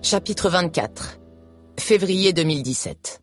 Chapitre 24. Février 2017.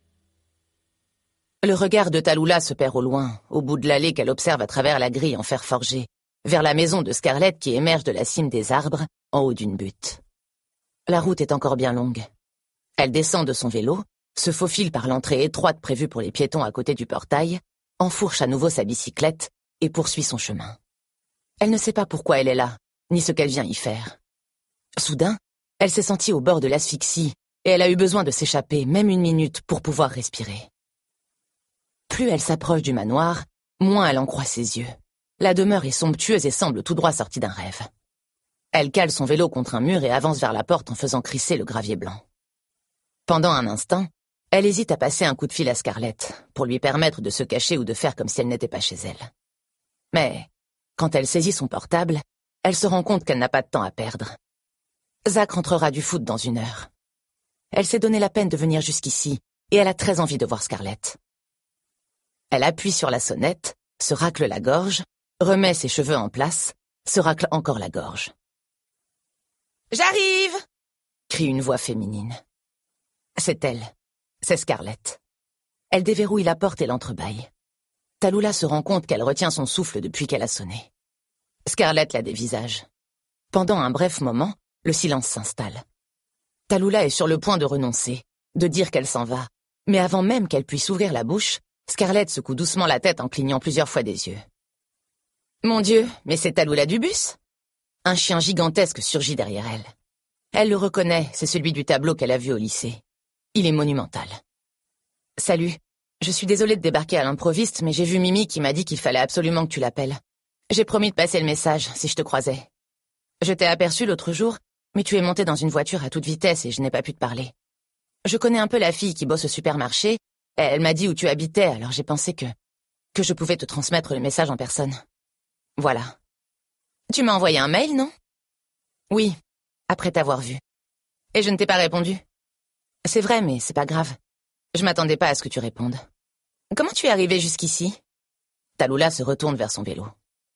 Le regard de Tallulah se perd au loin, au bout de l'allée qu'elle observe à travers la grille en fer forgé, vers la maison de Scarlett qui émerge de la cime des arbres, en haut d'une butte. La route est encore bien longue. Elle descend de son vélo, se faufile par l'entrée étroite prévue pour les piétons à côté du portail, enfourche à nouveau sa bicyclette et poursuit son chemin. Elle ne sait pas pourquoi elle est là, ni ce qu'elle vient y faire. Soudain, elle s'est sentie au bord de l'asphyxie et elle a eu besoin de s'échapper, même une minute, pour pouvoir respirer. Plus elle s'approche du manoir, moins elle en croit ses yeux. La demeure est somptueuse et semble tout droit sortie d'un rêve. Elle cale son vélo contre un mur et avance vers la porte en faisant crisser le gravier blanc. Pendant un instant, elle hésite à passer un coup de fil à Scarlett pour lui permettre de se cacher ou de faire comme si elle n'était pas chez elle. Mais, quand elle saisit son portable, elle se rend compte qu'elle n'a pas de temps à perdre. Zach rentrera du foot dans 1 heure. Elle s'est donné la peine de venir jusqu'ici et elle a très envie de voir Scarlett. Elle appuie sur la sonnette, se racle la gorge, remet ses cheveux en place, se racle encore la gorge. « J'arrive !» crie une voix féminine. C'est elle. C'est Scarlett. Elle déverrouille la porte et l'entrebâille. Tallulah se rend compte qu'elle retient son souffle depuis qu'elle a sonné. Scarlett la dévisage. Pendant un bref moment, le silence s'installe. Tallulah est sur le point de renoncer, de dire qu'elle s'en va, mais avant même qu'elle puisse ouvrir la bouche, Scarlett secoue doucement la tête en clignant plusieurs fois des yeux. Mon Dieu, mais c'est Tallulah du bus! Un chien gigantesque surgit derrière elle. Elle le reconnaît, c'est celui du tableau qu'elle a vu au lycée. Il est monumental. Salut, je suis désolée de débarquer à l'improviste, mais j'ai vu Mimi qui m'a dit qu'il fallait absolument que tu l'appelles. J'ai promis de passer le message si je te croisais. Je t'ai aperçu l'autre jour, mais tu es montée dans une voiture à toute vitesse et je n'ai pas pu te parler. Je connais un peu la fille qui bosse au supermarché. Elle m'a dit où tu habitais, alors j'ai pensé que je pouvais te transmettre le message en personne. Voilà. Tu m'as envoyé un mail, non? Oui, après t'avoir vu. Et je ne t'ai pas répondu. C'est vrai, mais c'est pas grave. Je m'attendais pas à ce que tu répondes. Comment tu es arrivée jusqu'ici? Tallulah se retourne vers son vélo.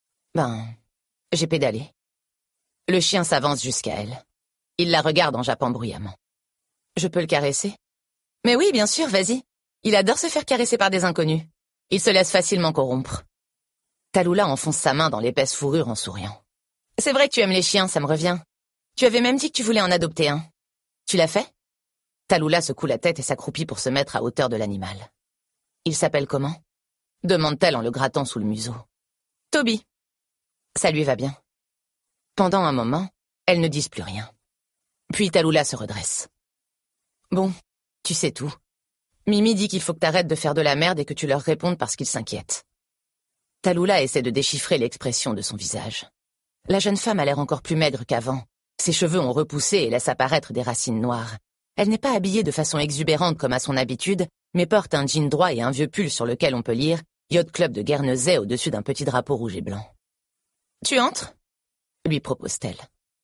J'ai pédalé. Le chien s'avance jusqu'à elle. Il la regarde en jappant bruyamment. Je peux le caresser? Mais oui, bien sûr, vas-y. Il adore se faire caresser par des inconnus. Il se laisse facilement corrompre. Tallulah enfonce sa main dans l'épaisse fourrure en souriant. C'est vrai que tu aimes les chiens, ça me revient. Tu avais même dit que tu voulais en adopter un. Tu l'as fait? Tallulah secoue la tête et s'accroupit pour se mettre à hauteur de l'animal. Il s'appelle comment? Demande-t-elle en le grattant sous le museau. Toby. Ça lui va bien. Pendant un moment, elles ne disent plus rien. Puis Tallulah se redresse. Bon, tu sais tout. Mimi dit qu'il faut que t'arrêtes de faire de la merde et que tu leur répondes parce qu'ils s'inquiètent. Tallulah essaie de déchiffrer l'expression de son visage. La jeune femme a l'air encore plus maigre qu'avant. Ses cheveux ont repoussé et laissent apparaître des racines noires. Elle n'est pas habillée de façon exubérante comme à son habitude, mais porte un jean droit et un vieux pull sur lequel on peut lire « Yacht Club de Guernesey » au-dessus d'un petit drapeau rouge et blanc. « Tu entres ?» lui propose-t-elle.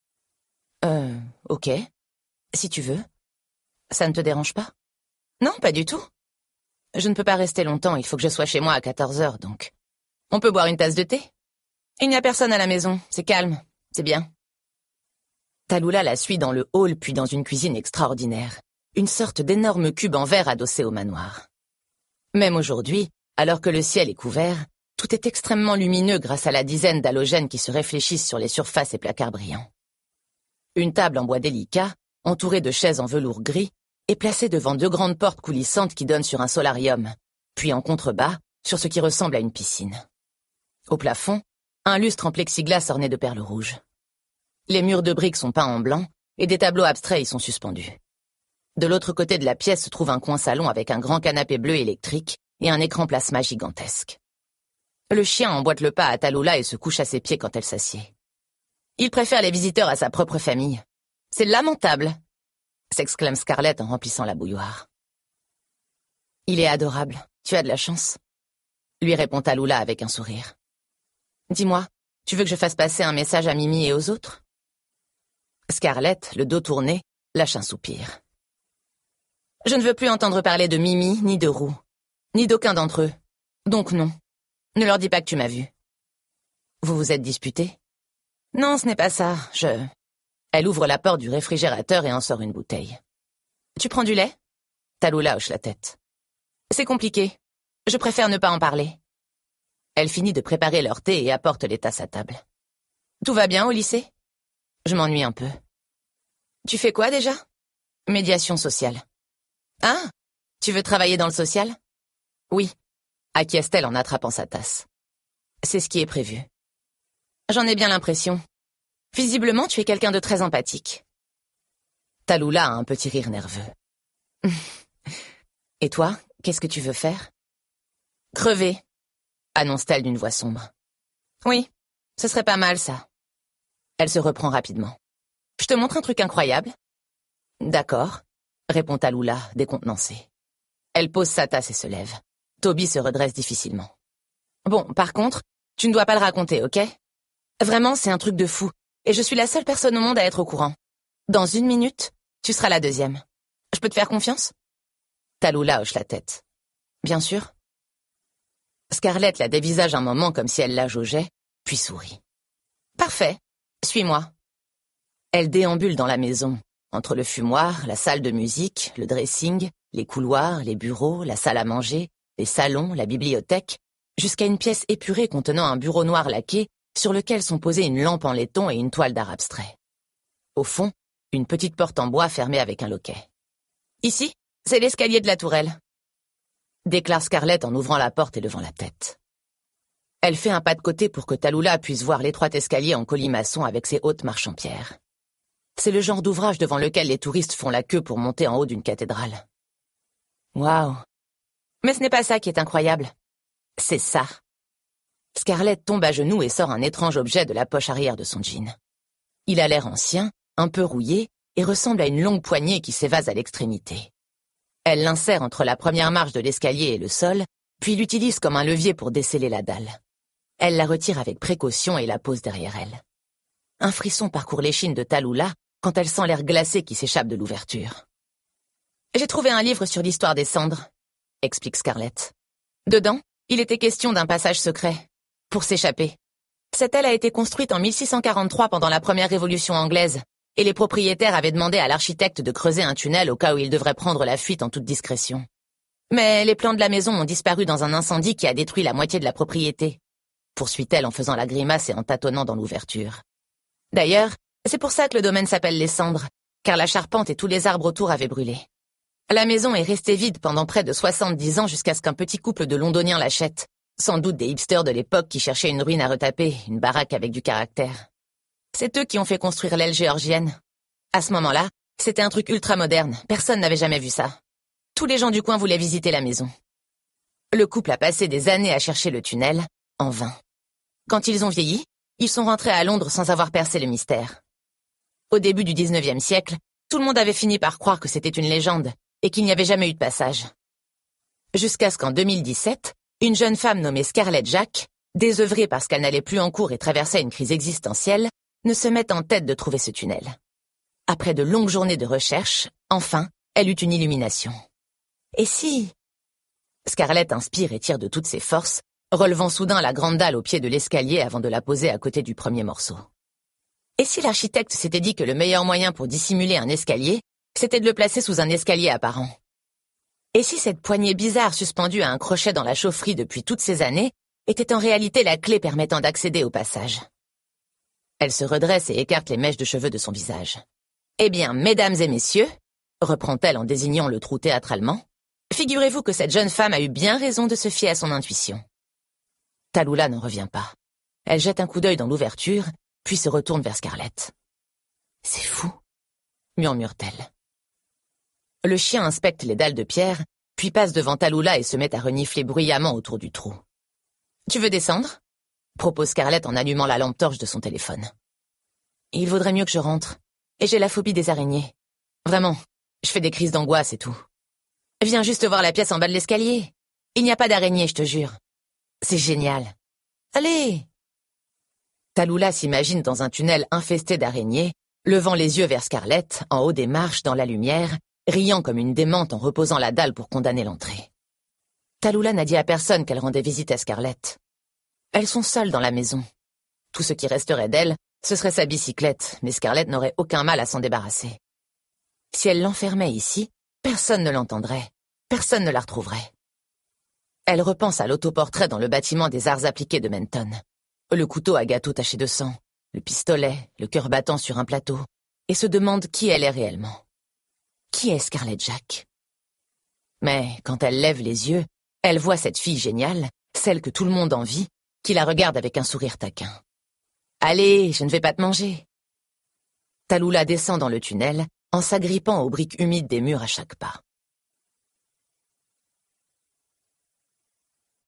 Ok. Si tu veux. Ça ne te dérange pas? Non, pas du tout. Je ne peux pas rester longtemps, il faut que je sois chez moi à 14h, donc. On peut boire une tasse de thé? Il n'y a personne à la maison, c'est calme, c'est bien. Tallulah la suit dans le hall puis dans une cuisine extraordinaire, une sorte d'énorme cube en verre adossé au manoir. Même aujourd'hui, alors que le ciel est couvert, tout est extrêmement lumineux grâce à la dizaine d'halogènes qui se réfléchissent sur les surfaces et placards brillants. Une table en bois délicat, entourée de chaises en velours gris, est placée devant 2 grandes portes coulissantes qui donnent sur un solarium, puis en contrebas, sur ce qui ressemble à une piscine. Au plafond, un lustre en plexiglas orné de perles rouges. Les murs de briques sont peints en blanc et des tableaux abstraits y sont suspendus. De l'autre côté de la pièce se trouve un coin salon avec un grand canapé bleu électrique et un écran plasma gigantesque. Le chien emboîte le pas à Tallulah et se couche à ses pieds quand elle s'assied. Il préfère les visiteurs à sa propre famille. C'est lamentable, s'exclame Scarlett en remplissant la bouilloire. Il est adorable, tu as de la chance, lui répond Tallulah avec un sourire. Dis-moi, tu veux que je fasse passer un message à Mimi et aux autres? Scarlett, le dos tourné, lâche un soupir. Je ne veux plus entendre parler de Mimi ni de Roux, ni d'aucun d'entre eux. Donc non. Ne leur dis pas que tu m'as vu. Vous vous êtes disputés? Non, ce n'est pas ça. Elle ouvre la porte du réfrigérateur et en sort une bouteille. « Tu prends du lait ?» Tallulah hoche la tête. « C'est compliqué. Je préfère ne pas en parler. » Elle finit de préparer leur thé et apporte les tasses à table. « Tout va bien au lycée ?» Je m'ennuie un peu. « Tu fais quoi déjà ?»« Médiation sociale. »« Ah, tu veux travailler dans le social ?»« Oui. » acquiesce-t-elle en attrapant sa tasse. « C'est ce qui est prévu. »« J'en ai bien l'impression. Visiblement, tu es quelqu'un de très empathique. » Tallulah a un petit rire nerveux. « Et toi, qu'est-ce que tu veux faire ?»« Crever, » annonce-t-elle d'une voix sombre. « Oui, ce serait pas mal, ça. » Elle se reprend rapidement. « Je te montre un truc incroyable. »« D'accord, » répond Tallulah, décontenancée. Elle pose sa tasse et se lève. Toby se redresse difficilement. « Bon, par contre, tu ne dois pas le raconter, ok ? Vraiment, c'est un truc de fou, et je suis la seule personne au monde à être au courant. Dans 1 minute, tu seras la deuxième. Je peux te faire confiance ?» Tallulah hoche la tête. « Bien sûr. » Scarlett la dévisage un moment comme si elle la jaugeait, puis sourit. « Parfait. Suis-moi. » Elle déambule dans la maison, entre le fumoir, la salle de musique, le dressing, les couloirs, les bureaux, la salle à manger, les salons, la bibliothèque, jusqu'à une pièce épurée contenant un bureau noir laqué sur lequel sont posées une lampe en laiton et une toile d'art abstrait. Au fond, une petite porte en bois fermée avec un loquet. « Ici, c'est l'escalier de la tourelle. » déclare Scarlett en ouvrant la porte et levant la tête. Elle fait un pas de côté pour que Tallulah puisse voir l'étroit escalier en colimaçon avec ses hautes marches en pierre. C'est le genre d'ouvrage devant lequel les touristes font la queue pour monter en haut d'une cathédrale. Waouh! Mais ce n'est pas ça qui est incroyable. C'est ça. Scarlett tombe à genoux et sort un étrange objet de la poche arrière de son jean. Il a l'air ancien, un peu rouillé, et ressemble à une longue poignée qui s'évase à l'extrémité. Elle l'insère entre la première marche de l'escalier et le sol, puis l'utilise comme un levier pour desceller la dalle. Elle la retire avec précaution et la pose derrière elle. Un frisson parcourt l'échine de Tallulah quand elle sent l'air glacé qui s'échappe de l'ouverture. « J'ai trouvé un livre sur l'histoire des cendres », explique Scarlett. Dedans, il était question d'un passage secret, pour s'échapper. Cette aile a été construite en 1643 pendant la première révolution anglaise, et les propriétaires avaient demandé à l'architecte de creuser un tunnel au cas où ils devraient prendre la fuite en toute discrétion. Mais les plans de la maison ont disparu dans un incendie qui a détruit la moitié de la propriété, poursuit-elle en faisant la grimace et en tâtonnant dans l'ouverture. D'ailleurs, c'est pour ça que le domaine s'appelle les Cendres, car la charpente et tous les arbres autour avaient brûlé. La maison est restée vide pendant près de 70 ans jusqu'à ce qu'un petit couple de londoniens l'achète, sans doute des hipsters de l'époque qui cherchaient une ruine à retaper, une baraque avec du caractère. C'est eux qui ont fait construire l'aile géorgienne. À ce moment-là, c'était un truc ultra moderne, personne n'avait jamais vu ça. Tous les gens du coin voulaient visiter la maison. Le couple a passé des années à chercher le tunnel, en vain. Quand ils ont vieilli, ils sont rentrés à Londres sans avoir percé le mystère. Au début du 19e siècle, tout le monde avait fini par croire que c'était une légende et qu'il n'y avait jamais eu de passage. Jusqu'à ce qu'en 2017, une jeune femme nommée Scarlett Jack, désœuvrée parce qu'elle n'allait plus en cours et traversait une crise existentielle, ne se mette en tête de trouver ce tunnel. Après de longues journées de recherche, enfin, elle eut une illumination. Et si... Scarlett inspire et tire de toutes ses forces, relevant soudain la grande dalle au pied de l'escalier avant de la poser à côté du premier morceau. Et si l'architecte s'était dit que le meilleur moyen pour dissimuler un escalier, c'était de le placer sous un escalier apparent? Et si cette poignée bizarre suspendue à un crochet dans la chaufferie depuis toutes ces années était en réalité la clé permettant d'accéder au passage? Elle se redresse et écarte les mèches de cheveux de son visage. « Eh bien, mesdames et messieurs, » reprend-elle en désignant le trou théâtralement, « figurez-vous que cette jeune femme a eu bien raison de se fier à son intuition. » Tallulah n'en revient pas. Elle jette un coup d'œil dans l'ouverture, puis se retourne vers Scarlett. « C'est fou, » murmure-t-elle. Le chien inspecte les dalles de pierre, puis passe devant Tallulah et se met à renifler bruyamment autour du trou. « Tu veux descendre ?» propose Scarlett en allumant la lampe torche de son téléphone. « Il vaudrait mieux que je rentre, et j'ai la phobie des araignées. Vraiment, je fais des crises d'angoisse et tout. Viens juste voir la pièce en bas de l'escalier. Il n'y a pas d'araignée, je te jure. C'est génial. Allez !» Tallulah s'imagine dans un tunnel infesté d'araignées, levant les yeux vers Scarlett, en haut des marches, dans la lumière, riant comme une démente en reposant la dalle pour condamner l'entrée. Tallulah n'a dit à personne qu'elle rendait visite à Scarlett. Elles sont seules dans la maison. Tout ce qui resterait d'elle Ce serait sa bicyclette, mais Scarlett n'aurait aucun mal à s'en débarrasser. Si elle l'enfermait ici, personne ne l'entendrait, personne ne la retrouverait. Elle repense à l'autoportrait dans le bâtiment des arts appliqués de Menton. Le couteau à gâteau taché de sang, le pistolet, le cœur battant sur un plateau, et se demande qui elle est réellement. Qui est Scarlett Jack? Mais quand elle lève les yeux, elle voit cette fille géniale, celle que tout le monde envie, qui la regarde avec un sourire taquin. « Allez, je ne vais pas te manger !» Tallulah descend dans le tunnel, en s'agrippant aux briques humides des murs à chaque pas.